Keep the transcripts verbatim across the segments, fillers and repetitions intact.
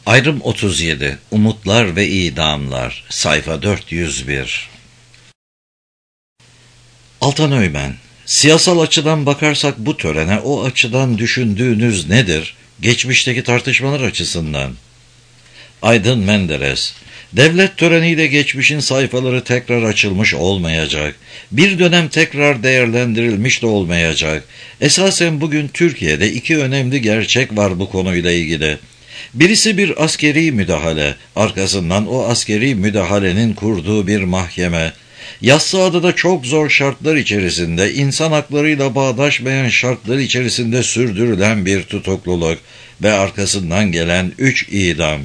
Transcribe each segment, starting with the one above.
Ayrım otuz yedi. Umutlar ve idamlar. Sayfa dört yüz bir. Altan Öğmen. Siyasal açıdan bakarsak bu törene o açıdan düşündüğünüz nedir? Geçmişteki tartışmalar açısından. Aydın Menderes. Devlet töreniyle geçmişin sayfaları tekrar açılmış olmayacak. Bir dönem tekrar değerlendirilmiş de olmayacak. Esasen bugün Türkiye'de iki önemli gerçek var bu konuyla ilgili. Birisi bir askeri müdahale, arkasından o askeri müdahalenin kurduğu bir mahkeme. Yassıada'da çok zor şartlar içerisinde, insan haklarıyla bağdaşmayan şartlar içerisinde sürdürülen bir tutukluluk ve arkasından gelen üç idam.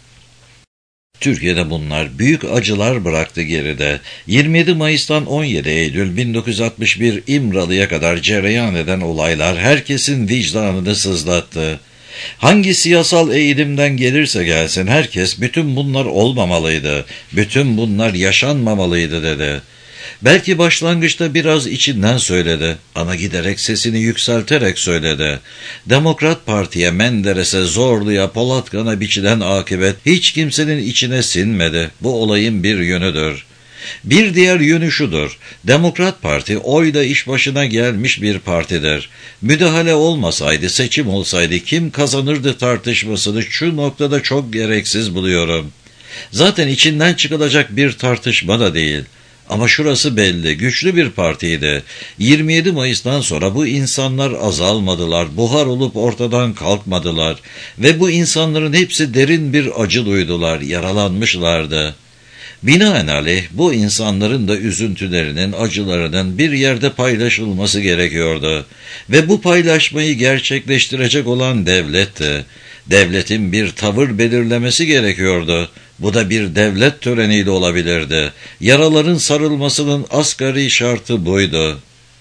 Türkiye'de bunlar büyük acılar bıraktı geride. yirmi yedi Mayıs'tan on yedi Eylül bin dokuz yüz altmış bir İmralı'ya kadar cereyan eden olaylar herkesin vicdanını sızlattı. Hangi siyasal eğilimden gelirse gelsin herkes bütün bunlar olmamalıydı, bütün bunlar yaşanmamalıydı dedi. Belki başlangıçta biraz içinden söyledi ama giderek sesini yükselterek söyledi. Demokrat Parti'ye, Menderes'e, Zorlu'ya, Polatkan'a biçilen akıbet hiç kimsenin içine sinmedi. Bu olayın bir yönüdür. Bir diğer yönü şudur. Demokrat Parti oyla iş başına gelmiş bir partidir. Müdahale olmasaydı, seçim olsaydı kim kazanırdı tartışmasını şu noktada çok gereksiz buluyorum. Zaten içinden çıkılacak bir tartışma da değil. Ama şurası belli, güçlü bir partiydi. yirmi yedi Mayıs'tan sonra bu insanlar azalmadılar, buhar olup ortadan kalkmadılar. Ve bu insanların hepsi derin bir acı duydular, yaralanmışlardı. Binaenaleyh bu insanların da üzüntülerinin, acılarının bir yerde paylaşılması gerekiyordu. Ve bu paylaşmayı gerçekleştirecek olan devletti. Devletin bir tavır belirlemesi gerekiyordu. Bu da bir devlet töreniyle olabilirdi. Yaraların sarılmasının asgari şartı buydu.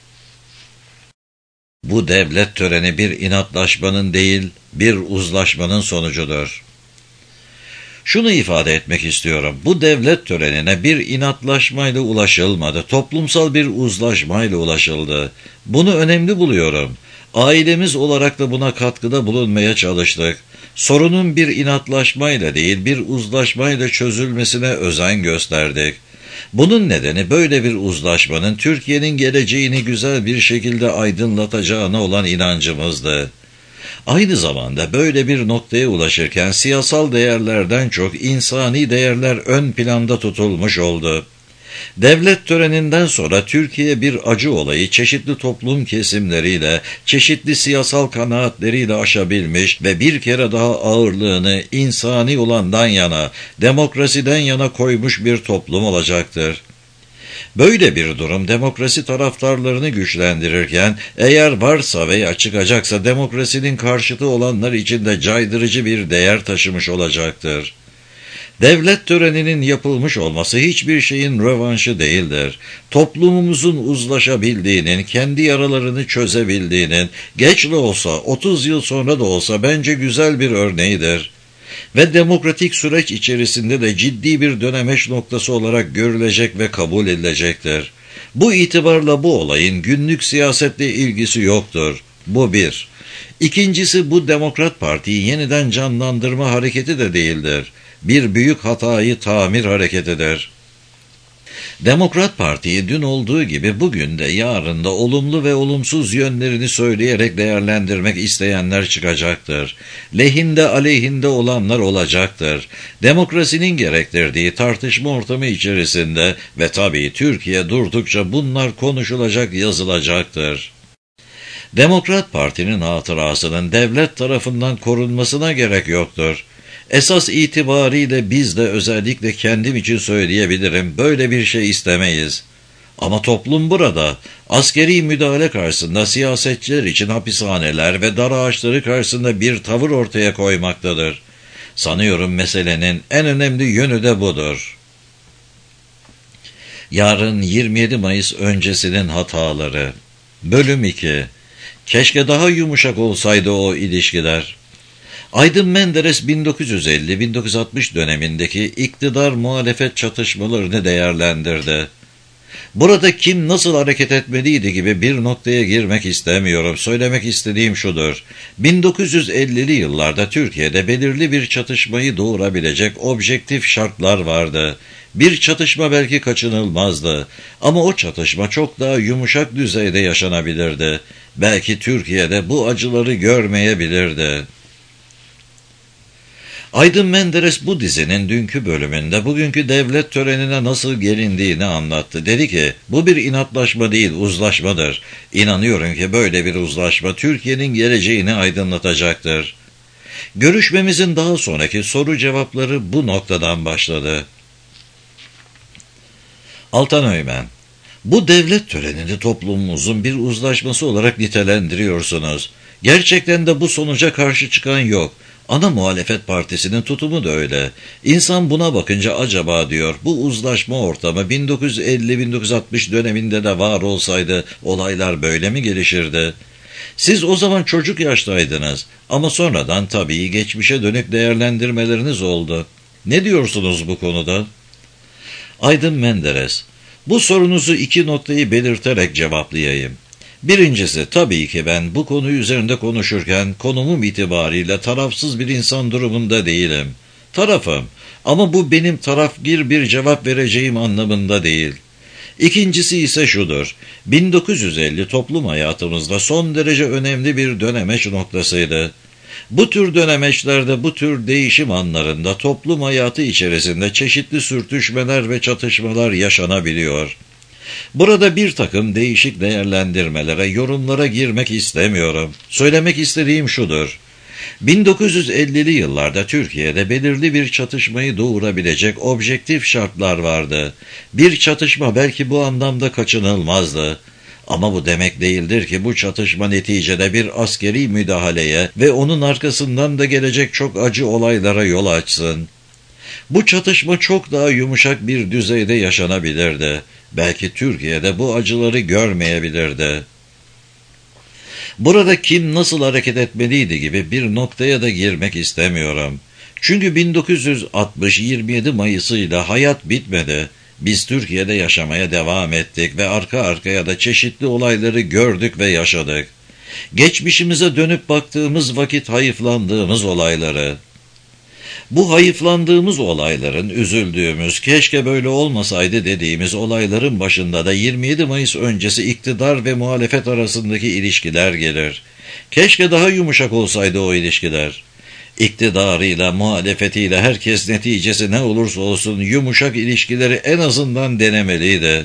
Bu devlet töreni bir inatlaşmanın değil, bir uzlaşmanın sonucudur. Şunu ifade etmek istiyorum. Bu devlet törenine bir inatlaşmayla ulaşılmadı. Toplumsal bir uzlaşmayla ulaşıldı. Bunu önemli buluyorum. Ailemiz olarak da buna katkıda bulunmaya çalıştık. Sorunun bir inatlaşmayla değil, bir uzlaşmayla çözülmesine özen gösterdik. Bunun nedeni böyle bir uzlaşmanın Türkiye'nin geleceğini güzel bir şekilde aydınlatacağına olan inancımızdı. Aynı zamanda böyle bir noktaya ulaşırken siyasal değerlerden çok insani değerler ön planda tutulmuş oldu. Devlet töreninden sonra Türkiye bir acı olayı çeşitli toplum kesimleriyle, çeşitli siyasal kanaatleriyle aşabilmiş ve bir kere daha ağırlığını insani olandan yana, demokrasiden yana koymuş bir toplum olacaktır. Böyle bir durum demokrasi taraftarlarını güçlendirirken, eğer varsa veya çıkacaksa demokrasinin karşıtı olanlar için de caydırıcı bir değer taşımış olacaktır. Devlet töreninin yapılmış olması hiçbir şeyin rövanşı değildir. Toplumumuzun uzlaşabildiğinin, kendi yaralarını çözebildiğinin, geç de olsa, otuz yıl sonra da olsa bence güzel bir örneğidir. Ve demokratik süreç içerisinde de ciddi bir dönemeç noktası olarak görülecek ve kabul edilecektir. Bu itibarla bu olayın günlük siyasetle ilgisi yoktur. Bu bir. İkincisi, bu Demokrat Parti'yi yeniden canlandırma hareketi de değildir. Bir büyük hatayı tamir hareketidir. Demokrat Parti'yi dün olduğu gibi bugün de yarın da olumlu ve olumsuz yönlerini söyleyerek değerlendirmek isteyenler çıkacaktır. Lehinde aleyhinde olanlar olacaktır. Demokrasinin gerektirdiği tartışma ortamı içerisinde ve tabii Türkiye durdukça bunlar konuşulacak, yazılacaktır. Demokrat Parti'nin hatırasının devlet tarafından korunmasına gerek yoktur. Esas itibariyle biz de özellikle kendim için söyleyebilirim, böyle bir şey istemeyiz. Ama toplum burada, askeri müdahale karşısında siyasetçiler için hapishaneler ve dar ağaçları karşısında bir tavır ortaya koymaktadır. Sanıyorum meselenin en önemli yönü de budur. Yarın yirmi yedi Mayıs öncesinin hataları. Bölüm iki. Keşke daha yumuşak olsaydı o ilişkiler. Aydın Menderes bin dokuz yüz elli bin dokuz yüz altmış dönemindeki iktidar muhalefet çatışmalarını değerlendirdi. Burada kim nasıl hareket etmeliydi gibi bir noktaya girmek istemiyorum. Söylemek istediğim şudur. bin dokuz yüz ellili yıllarda Türkiye'de belirli bir çatışmayı doğurabilecek objektif şartlar vardı. Bir çatışma belki kaçınılmazdı ama o çatışma çok daha yumuşak düzeyde yaşanabilirdi. Belki Türkiye'de bu acıları görmeyebilirdi. Aydın Menderes bu dizinin dünkü bölümünde bugünkü devlet törenine nasıl gelindiğini anlattı. Dedi ki, bu bir inatlaşma değil, uzlaşmadır. İnanıyorum ki böyle bir uzlaşma Türkiye'nin geleceğini aydınlatacaktır. Görüşmemizin daha sonraki soru cevapları bu noktadan başladı. Altan Öymen, bu devlet törenini toplumumuzun bir uzlaşması olarak nitelendiriyorsunuz. Gerçekten de bu sonuca karşı çıkan yok. Ana muhalefet partisinin tutumu da öyle. İnsan buna bakınca acaba diyor, bu uzlaşma ortamı bin dokuz yüz elli bin dokuz yüz altmış döneminde de var olsaydı olaylar böyle mi gelişirdi? Siz o zaman çocuk yaştaydınız ama sonradan tabii geçmişe dönük değerlendirmeleriniz oldu. Ne diyorsunuz bu konuda? Aydın Menderes, bu sorunuzu iki noktayı belirterek cevaplayayım. Birincisi, tabii ki ben bu konu üzerinde konuşurken konumum itibariyle tarafsız bir insan durumunda değilim. Tarafım ama bu benim tarafgir bir cevap vereceğim anlamında değil. İkincisi ise şudur, bin dokuz yüz elli toplum hayatımızda son derece önemli bir dönemeç noktasıydı. Bu tür dönemeçlerde, bu tür değişim anlarında toplum hayatı içerisinde çeşitli sürtüşmeler ve çatışmalar yaşanabiliyor. Burada bir takım değişik değerlendirmelere, yorumlara girmek istemiyorum. Söylemek istediğim şudur. bin dokuz yüz ellili yıllarda Türkiye'de belirli bir çatışmayı doğurabilecek objektif şartlar vardı. Bir çatışma belki bu anlamda kaçınılmazdı. Ama bu demek değildir ki bu çatışma neticede bir askeri müdahaleye ve onun arkasından da gelecek çok acı olaylara yol açsın. Bu çatışma çok daha yumuşak bir düzeyde yaşanabilirdi. Belki Türkiye'de bu acıları görmeyebilirdi. Burada kim nasıl hareket etmeliydi gibi bir noktaya da girmek istemiyorum. Çünkü bin dokuz yüz altmış yirmi yedi Mayıs'ıyla hayat bitmedi. Biz Türkiye'de yaşamaya devam ettik ve arka arkaya da çeşitli olayları gördük ve yaşadık. Geçmişimize dönüp baktığımız vakit hayıflandığımız olayları, bu hayıflandığımız olayların, üzüldüğümüz, keşke böyle olmasaydı dediğimiz olayların başında da yirmi yedi Mayıs öncesi iktidar ve muhalefet arasındaki ilişkiler gelir. Keşke daha yumuşak olsaydı o ilişkiler. İktidarıyla, muhalefetiyle herkes neticesi ne olursa olsun yumuşak ilişkileri en azından denemeliydi.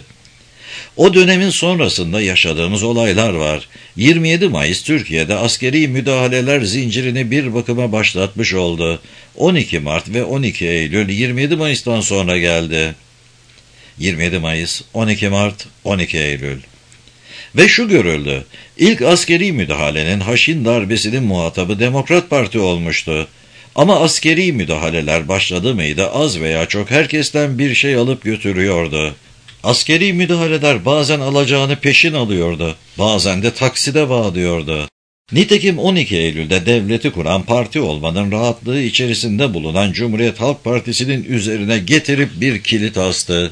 O dönemin sonrasında yaşadığımız olaylar var. yirmi yedi Mayıs Türkiye'de askeri müdahaleler zincirini bir bakıma başlatmış oldu. on iki Mart ve on iki Eylül yirmi yedi Mayıs'tan sonra geldi. yirmi yedi Mayıs, on iki Mart, on iki Eylül. Ve şu görüldü, ilk askeri müdahalenin Haşin darbesinin muhatabı Demokrat Parti olmuştu. Ama askeri müdahaleler başladı mıydı az veya çok herkesten bir şey alıp götürüyordu. Askeri müdahaleler bazen alacağını peşin alıyordu, bazen de takside bağlıyordu. Nitekim on iki Eylül'de devleti kuran parti olmanın rahatlığı içerisinde bulunan Cumhuriyet Halk Partisi'nin üzerine getirip bir kilit astı.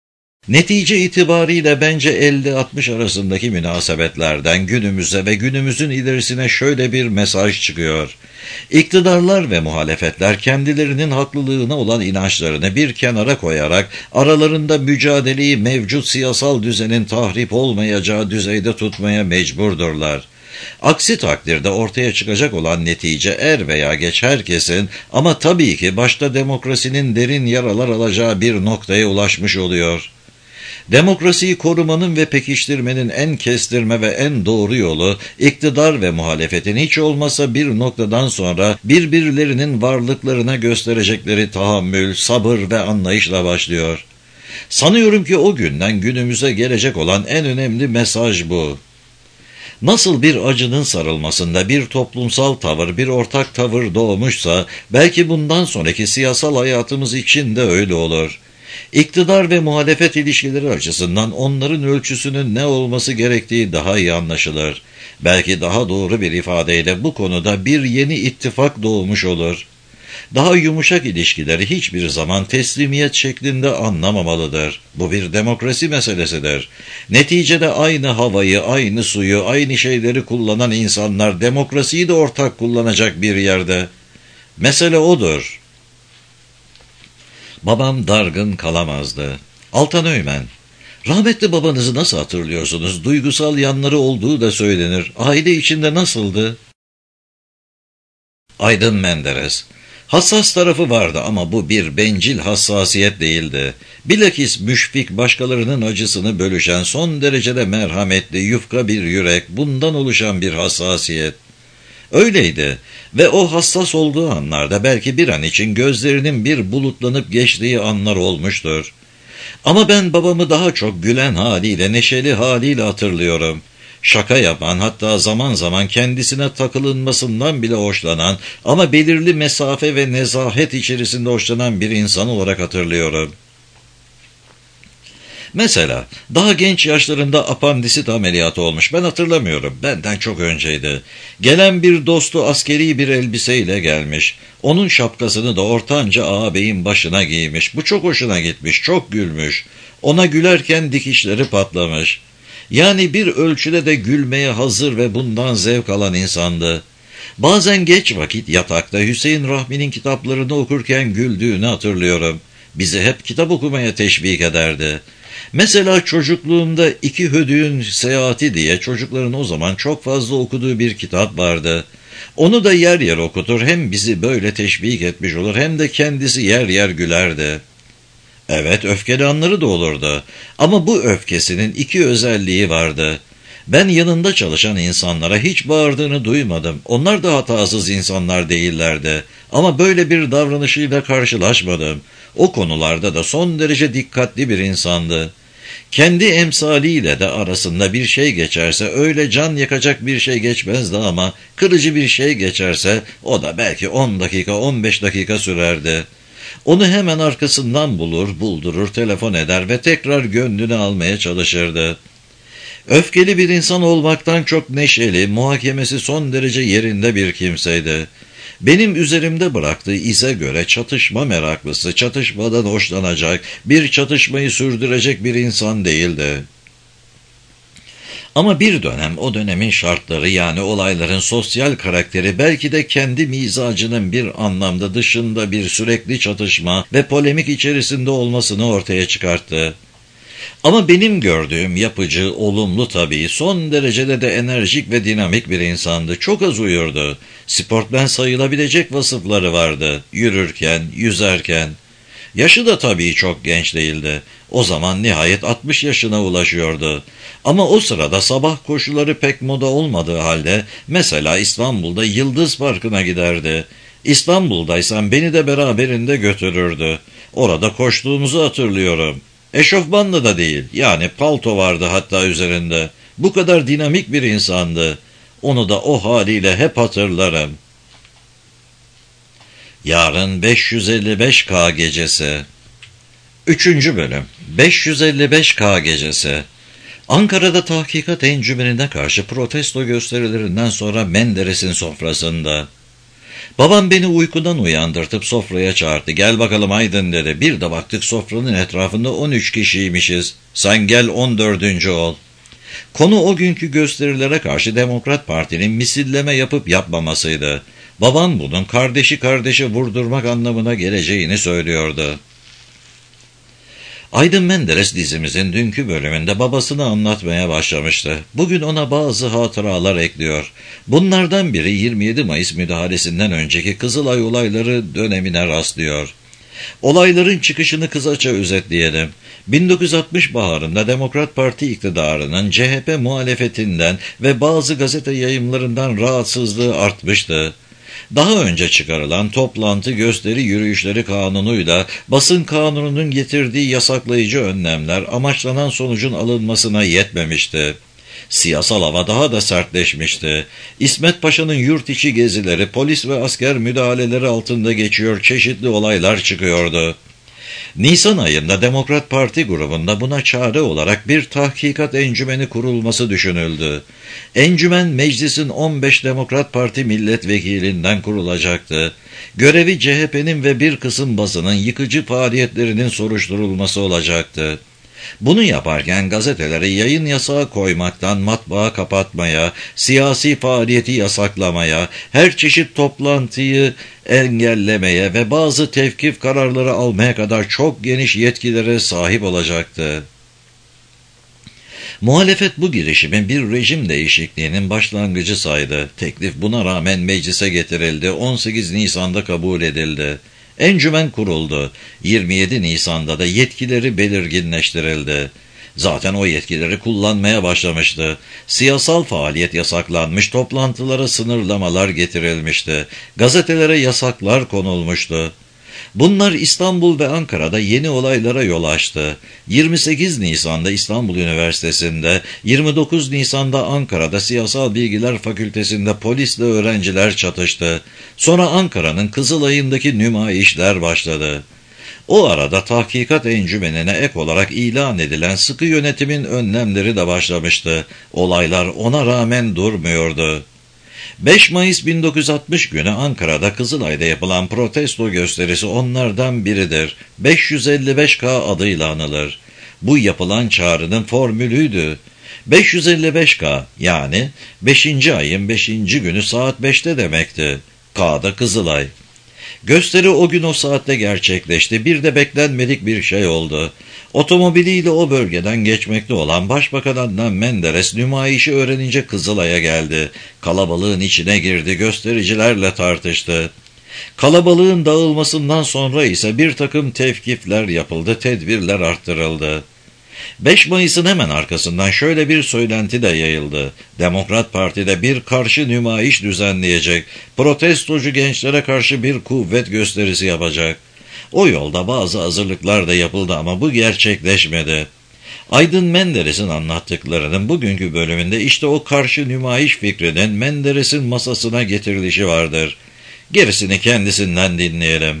Netice itibariyle bence elli altmış arasındaki münasebetlerden günümüze ve günümüzün ilerisine şöyle bir mesaj çıkıyor. İktidarlar ve muhalefetler kendilerinin haklılığına olan inançlarını bir kenara koyarak aralarında mücadeleyi mevcut siyasal düzenin tahrip olmayacağı düzeyde tutmaya mecburdurlar. Aksi takdirde ortaya çıkacak olan netice er veya geç herkesin ama tabii ki başta demokrasinin derin yaralar alacağı bir noktaya ulaşmış oluyor. Demokrasiyi korumanın ve pekiştirmenin en kestirme ve en doğru yolu, iktidar ve muhalefetin hiç olmasa bir noktadan sonra birbirlerinin varlıklarına gösterecekleri tahammül, sabır ve anlayışla başlıyor. Sanıyorum ki o günden günümüze gelecek olan en önemli mesaj bu. Nasıl bir acının sarılmasında bir toplumsal tavır, bir ortak tavır doğmuşsa, belki bundan sonraki siyasal hayatımız için de öyle olur. İktidar ve muhalefet ilişkileri açısından onların ölçüsünün ne olması gerektiği daha iyi anlaşılır. Belki daha doğru bir ifadeyle bu konuda bir yeni ittifak doğmuş olur. daha yumuşak ilişkileri hiçbir zaman teslimiyet şeklinde anlamamalıdır. Bu bir demokrasi meselesidir. Neticede aynı havayı, aynı suyu, aynı şeyleri kullanan insanlar demokrasiyi de ortak kullanacak bir yerde. Mesele odur. Babam dargın kalamazdı. Altan Öğmen, rahmetli babanızı nasıl hatırlıyorsunuz? Duygusal yanları olduğu da söylenir. Aile içinde nasıldı? Aydın Menderes, hassas tarafı vardı ama bu bir bencil hassasiyet değildi. Bilakis müşfik, başkalarının acısını bölüşen, son derecede merhametli, yufka bir yürek, bundan oluşan bir hassasiyet. Öyleydi ve o hassas olduğu anlarda belki bir an için gözlerinin bir bulutlanıp geçtiği anlar olmuştur. Ama ben babamı daha çok gülen haliyle, neşeli haliyle hatırlıyorum. Şaka yapan, hatta zaman zaman kendisine takılınmasından bile hoşlanan ama belirli mesafe ve nezahet içerisinde hoşlanan bir insan olarak hatırlıyorum. Mesela daha genç yaşlarında apandisit ameliyatı olmuş. Ben hatırlamıyorum. Benden çok önceydi. Gelen bir dostu askeri bir elbiseyle gelmiş. Onun şapkasını da ortanca ağabeyin başına giymiş. Bu çok hoşuna gitmiş, çok gülmüş. Ona gülerken dikişleri patlamış. Yani bir ölçüde de gülmeye hazır ve bundan zevk alan insandı. Bazen geç vakit yatakta Hüseyin Rahmi'nin kitaplarını okurken güldüğünü hatırlıyorum. Bizi hep kitap okumaya teşvik ederdi. Mesela çocukluğumda İki Hödüğün Seyahati diye çocukların o zaman çok fazla okuduğu bir kitap vardı. Onu da yer yer okutur, hem bizi böyle teşvik etmiş olur hem de kendisi yer yer gülerdi. Evet, öfkeli anları da olurdu ama bu öfkesinin iki özelliği vardı. Ben yanında çalışan insanlara hiç bağırdığını duymadım. Onlar da hatasız insanlar değillerdi ama böyle bir davranışıyla karşılaşmadım. O konularda da son derece dikkatli bir insandı. Kendi emsaliyle de arasında bir şey geçerse, öyle can yakacak bir şey geçmezdi ama kırıcı bir şey geçerse o da belki on dakika on beş dakika sürerdi. Onu hemen arkasından bulur, buldurur, telefon eder ve tekrar gönlünü almaya çalışırdı. Öfkeli bir insan olmaktan çok neşeli, muhakemesi son derece yerinde bir kimseydi. Benim üzerimde bıraktığı ize göre çatışma meraklısı, çatışmadan hoşlanacak, bir çatışmayı sürdürecek bir insan değildi. Ama bir dönem o dönemin şartları, yani olayların sosyal karakteri belki de kendi mizacının bir anlamda dışında bir sürekli çatışma ve polemik içerisinde olmasını ortaya çıkarttı. Ama benim gördüğüm yapıcı, olumlu tabii, son derecede de enerjik ve dinamik bir insandı. Çok az uyurdu. Sportmen sayılabilecek vasıfları vardı. Yürürken, yüzerken. Yaşı da tabii çok genç değildi. O zaman nihayet altmış yaşına ulaşıyordu. Ama o sırada sabah koşuları pek moda olmadığı halde mesela İstanbul'da Yıldız Parkı'na giderdi. İstanbul'daysan beni de beraberinde götürürdü. Orada koştuğumuzu hatırlıyorum. Eşofmanlı da değil, yani palto vardı hatta üzerinde. Bu kadar dinamik bir insandı. Onu da o haliyle hep hatırlarım. Yarın beş yüz elli beş K gecesi. Üçüncü bölüm. beş yüz elli beş K gecesi. Ankara'da tahkikat encümenine karşı protesto gösterilerinden sonra Menderes'in sofrasında. Babam beni uykudan uyandırtıp sofraya çağırdı. Gel bakalım Aydın dedi. Bir de baktık sofranın etrafında on üç kişiymişiz. Sen gel on dördüncü ol. Konu o günkü gösterilere karşı Demokrat Parti'nin misilleme yapıp yapmamasıydı. Babam bunun kardeşi kardeşe vurdurmak anlamına geleceğini söylüyordu. Aydın Menderes dizimizin dünkü bölümünde babasını anlatmaya başlamıştı. Bugün ona bazı hatıralar ekliyor. Bunlardan biri yirmi yedi Mayıs müdahalesinden önceki Kızılay olayları dönemine rastlıyor. Olayların çıkışını kısaca özetleyelim. bin dokuz yüz altmış baharında Demokrat Parti iktidarının C H P muhalefetinden ve bazı gazete yayımlarından rahatsızlığı artmıştı. Daha önce çıkarılan toplantı, gösteri, yürüyüşleri kanunuyla basın kanununun getirdiği yasaklayıcı önlemler amaçlanan sonucun alınmasına yetmemişti. Siyasal hava daha da sertleşmişti. İsmet Paşa'nın yurt içi gezileri, polis ve asker müdahaleleri altında geçiyor, çeşitli olaylar çıkıyordu. Nisan ayında Demokrat Parti grubunda buna çare olarak bir tahkikat encümeni kurulması düşünüldü. Encümen meclisin on beş Demokrat Parti milletvekilinden kurulacaktı. Görevi C H P'nin ve bir kısım basının yıkıcı faaliyetlerinin soruşturulması olacaktı. Bunu yaparken gazetelere yayın yasağı koymaktan matbaa kapatmaya, siyasi faaliyeti yasaklamaya, her çeşit toplantıyı engellemeye ve bazı tevkif kararları almaya kadar çok geniş yetkilere sahip olacaktı. Muhalefet bu girişimin bir rejim değişikliğinin başlangıcı saydı. Teklif buna rağmen meclise getirildi. on sekiz Nisan'da kabul edildi. Encümen kuruldu. yirmi yedi Nisan'da da yetkileri belirginleştirildi. Zaten o yetkileri kullanmaya başlamıştı. Siyasal faaliyet yasaklanmış, toplantılara sınırlamalar getirilmişti. Gazetelere yasaklar konulmuştu. Bunlar İstanbul ve Ankara'da yeni olaylara yol açtı. yirmi sekiz Nisan'da İstanbul Üniversitesi'nde, yirmi dokuz Nisan'da Ankara'da Siyasal Bilgiler Fakültesi'nde polisle öğrenciler çatıştı. Sonra Ankara'nın Kızılay'ındaki nümayişler başladı. O arada tahkikat encümenine ek olarak ilan edilen sıkı yönetimin önlemleri de başlamıştı. Olaylar ona rağmen durmuyordu. beş Mayıs bin dokuz yüz altmış günü Ankara'da Kızılay'da yapılan protesto gösterisi onlardan biridir. beş yüz elli beş K adıyla anılır. Bu yapılan çağrının formülüydü. beş yüz elli beş K yani beşinci ayın beşinci günü saat beşte demekti. K'da Kızılay. Gösteri o gün o saatte gerçekleşti. Bir de beklenmedik bir şey oldu. Otomobiliyle o bölgeden geçmekte olan Başbakan Adnan Menderes nümayişi öğrenince Kızılay'a geldi. Kalabalığın içine girdi, göstericilerle tartıştı. Kalabalığın dağılmasından sonra ise bir takım tevkifler yapıldı, tedbirler arttırıldı. beş Mayıs'ın hemen arkasından şöyle bir söylenti de yayıldı. Demokrat Parti'de bir karşı nümayiş düzenleyecek, protestocu gençlere karşı bir kuvvet gösterisi yapacak. O yolda bazı hazırlıklar da yapıldı ama bu gerçekleşmedi. Aydın Menderes'in anlattıklarının bugünkü bölümünde işte o karşı nümayiş fikrinin Menderes'in masasına getirilişi vardır. Gerisini kendisinden dinleyelim.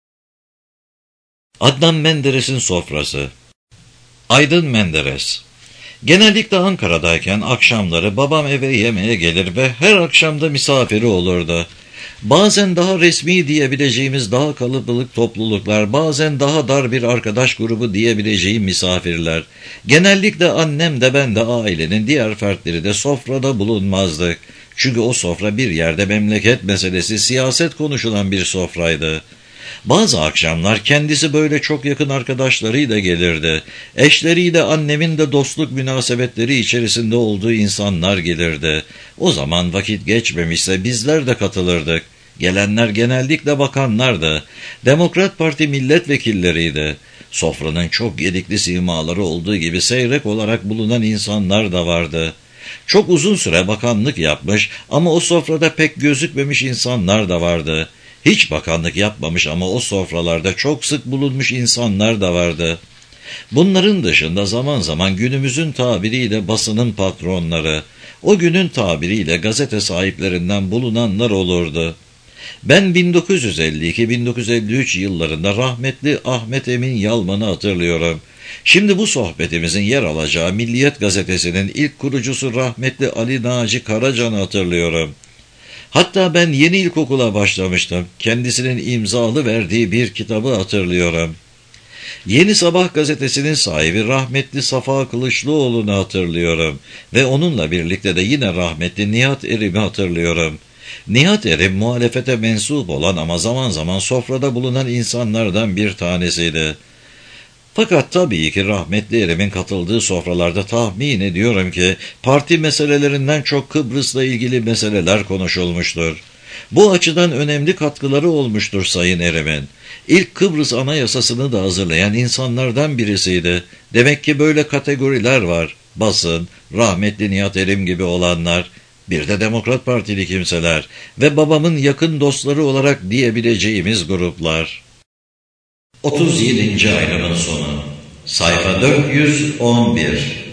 Adnan Menderes'in sofrası. Aydın Menderes. Genellikle Ankara'dayken akşamları babam eve yemeğe gelir ve her akşamda misafiri olurdu. Bazen daha resmi diyebileceğimiz daha kalabalık topluluklar, bazen daha dar bir arkadaş grubu diyebileceğim misafirler. Genellikle annem de ben de ailenin diğer fertleri de sofrada bulunmazdık. Çünkü o sofra bir yerde memleket meselesi, siyaset konuşulan bir sofraydı. Bazı akşamlar kendisi böyle çok yakın arkadaşlarıyla gelirdi. Eşleriyle annemin de dostluk münasebetleri içerisinde olduğu insanlar gelirdi. O zaman vakit geçmemişse bizler de katılırdık. Gelenler genellikle bakanlardı. Demokrat Parti milletvekilleriydi. Sofranın çok gedikli simaları olduğu gibi seyrek olarak bulunan insanlar da vardı. Çok uzun süre bakanlık yapmış ama o sofrada pek gözükmemiş insanlar da vardı. Hiç bakanlık yapmamış ama o sofralarda çok sık bulunmuş insanlar da vardı. Bunların dışında zaman zaman günümüzün tabiriyle basının patronları, o günün tabiriyle gazete sahiplerinden bulunanlar olurdu. Ben bin dokuz yüz elli iki bin dokuz yüz elli üç yıllarında rahmetli Ahmet Emin Yalman'ı hatırlıyorum. Şimdi bu sohbetimizin yer alacağı Milliyet Gazetesi'nin ilk kurucusu rahmetli Ali Naci Karacan'ı hatırlıyorum. Hatta ben yeni ilkokula başlamıştım. Kendisinin imzalı verdiği bir kitabı hatırlıyorum. Yeni Sabah gazetesinin sahibi rahmetli Safa Kılıçlıoğlu'nu hatırlıyorum. Ve onunla birlikte de yine rahmetli Nihat Erim'i hatırlıyorum. Nihat Erim muhalefete mensup olan ama zaman zaman sofrada bulunan insanlardan bir tanesiydi. Fakat tabii ki rahmetli Erim'in katıldığı sofralarda tahmin ediyorum ki parti meselelerinden çok Kıbrıs'la ilgili meseleler konuşulmuştur. Bu açıdan önemli katkıları olmuştur Sayın Erim'in. İlk Kıbrıs Anayasası'nı da hazırlayan insanlardan birisiydi. Demek ki böyle kategoriler var. Basın, rahmetli Nihat Erim gibi olanlar, bir de Demokrat Partili kimseler ve babamın yakın dostları olarak diyebileceğimiz gruplar. otuz yedinci ayrımın sonu. Sayfa dört yüz on bir.